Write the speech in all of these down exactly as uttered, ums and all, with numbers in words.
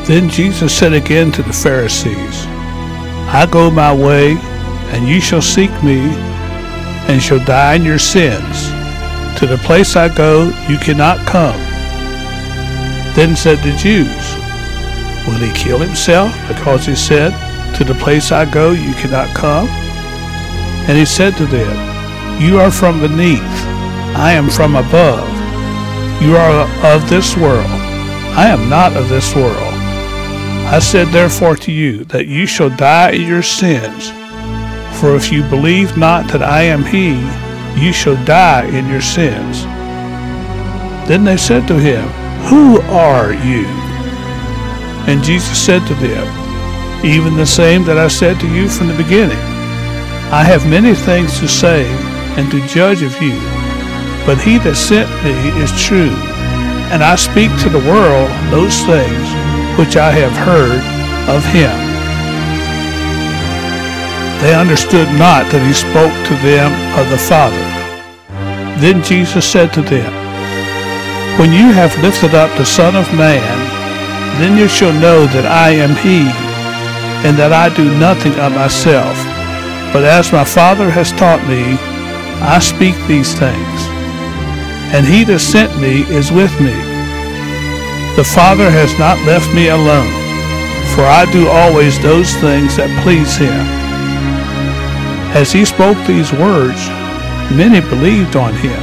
Then Jesus said again to the Pharisees, I go my way, and you shall seek me, and shall die in your sins. To the place I go, you cannot come. Then said the Jews, Will he kill himself, because he said, To the place I go, you cannot come? And he said to them, You are from beneath, I am from above. You are of this world, I am not of this world. I said therefore to you, that you shall die in your sins. For if you believe not that I am he, you shall die in your sins. Then they said to him, Who are you? And Jesus said to them, Even the same that I said to you from the beginning. I have many things to say and to judge of you, but he that sent me is true, and I speak to the world those things which I have heard of him. They understood not that he spoke to them of the Father. Then Jesus said to them, When you have lifted up the Son of Man, then you shall know that I am he, and that I do nothing of myself, but as my Father has taught me, I speak these things. And he that sent me is with me. The Father has not left me alone, for I do always those things that please him. As he spoke these words, many believed on him.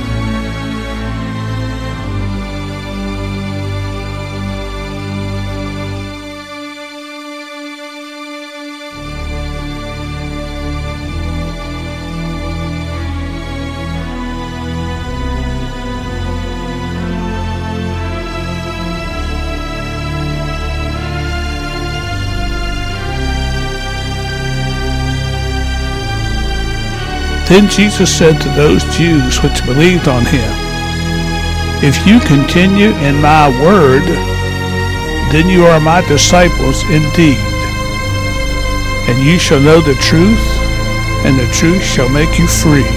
Then Jesus said to those Jews which believed on him, If you continue in my word, then you are my disciples indeed. And you shall know the truth, and the truth shall make you free.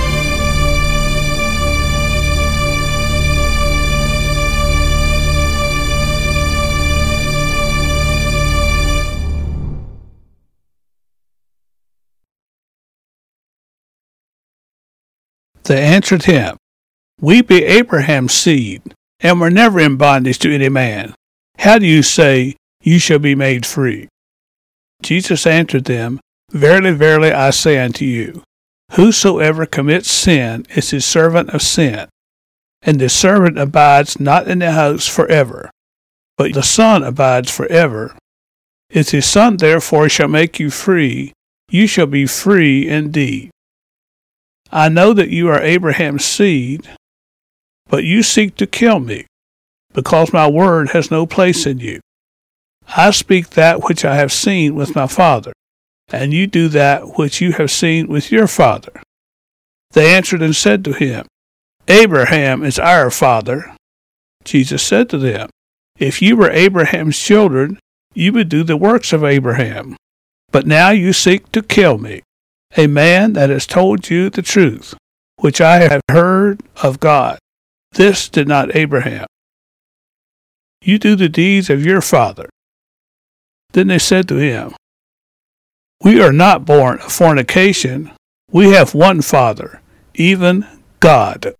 They answered him, We be Abraham's seed, and were never in bondage to any man. How do you say, You shall be made free? Jesus answered them, Verily, verily, I say unto you, Whosoever commits sin is his servant of sin. And the servant abides not in the house forever, but the Son abides forever. If his Son therefore shall make you free, you shall be free indeed. I know that you are Abraham's seed, but you seek to kill me, because my word has no place in you. I speak that which I have seen with my father, and you do that which you have seen with your father. They answered and said to him, Abraham is our father. Jesus said to them, If you were Abraham's children, you would do the works of Abraham. But now you seek to kill me, a man that has told you the truth, which I have heard of God. This did not Abraham. You do the deeds of your father. Then they said to him, We are not born of fornication. We have one Father, even God.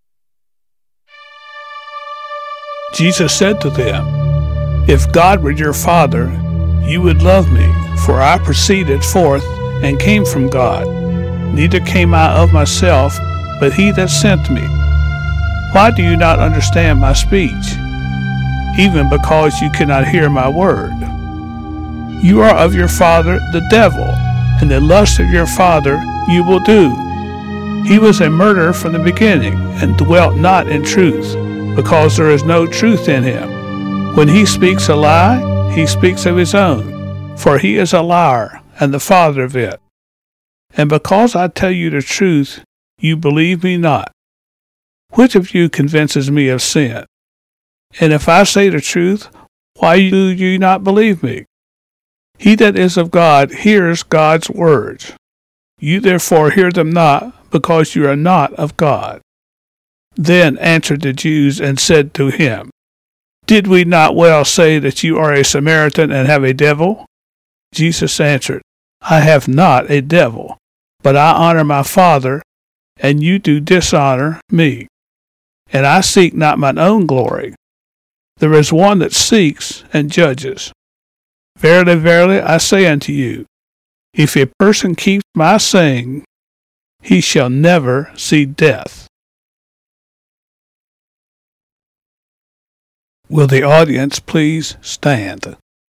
Jesus said to them, If God were your Father, you would love me, for I proceeded forth and came from God. Neither came I of myself, but he that sent me. Why do you not understand my speech? Even because you cannot hear my word. You are of your father the devil, and the lust of your father you will do. He was a murderer from the beginning, and dwelt not in truth, because there is no truth in him. When he speaks a lie, he speaks of his own, for he is a liar, and the father of it. And because I tell you the truth, you believe me not. Which of you convinces me of sin? And if I say the truth, why do you not believe me? He that is of God hears God's words. You therefore hear them not, because you are not of God. Then answered the Jews and said to him, Did we not well say that you are a Samaritan and have a devil? Jesus answered, I have not a devil, but I honor my Father, and you do dishonor me. And I seek not mine own glory. There is one that seeks and judges. Verily, verily, I say unto you, if a person keeps my saying, he shall never see death. Will the audience please stand?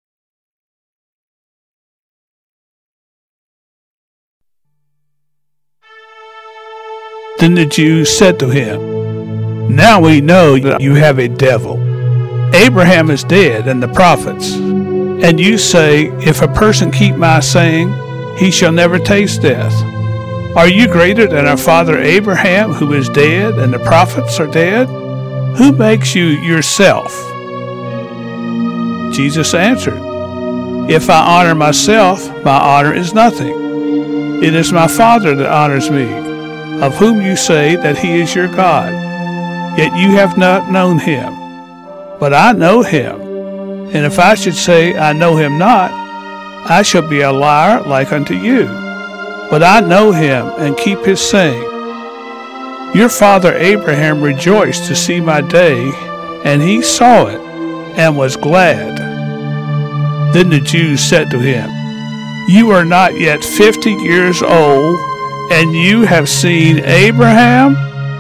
Then the Jews said to him, Now we know that you have a devil. Abraham is dead, and the prophets. And you say, If a person keep my saying, he shall never taste death. Are you greater than our father Abraham, who is dead, and the prophets are dead? Who makes you yourself? Jesus answered, If I honor myself, my honor is nothing. It is my Father that honors me, of whom you say that he is your God. Yet you have not known him. But I know him. And if I should say I know him not, I shall be a liar like unto you. But I know him and keep his saying. Your father Abraham rejoiced to see my day, and he saw it, and was glad. Then the Jews said to him, You are not yet fifty years old, and you have seen Abraham?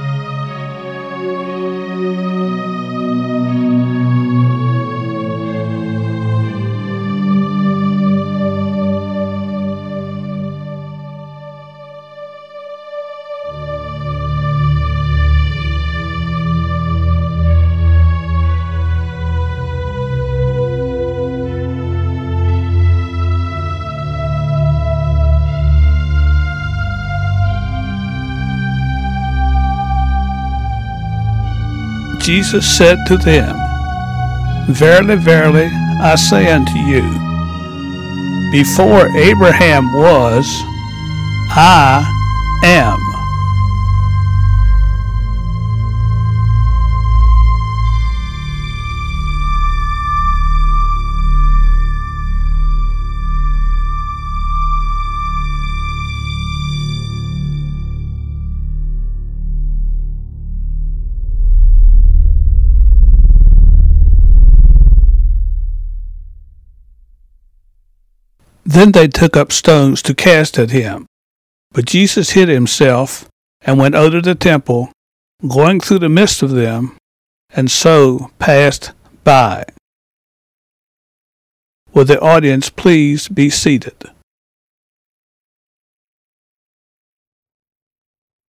Jesus said to them, Verily, verily, I say unto you, before Abraham was, I am. Then they took up stones to cast at him. But Jesus hid himself, and went out of the temple, going through the midst of them, and so passed by. Will the audience please be seated?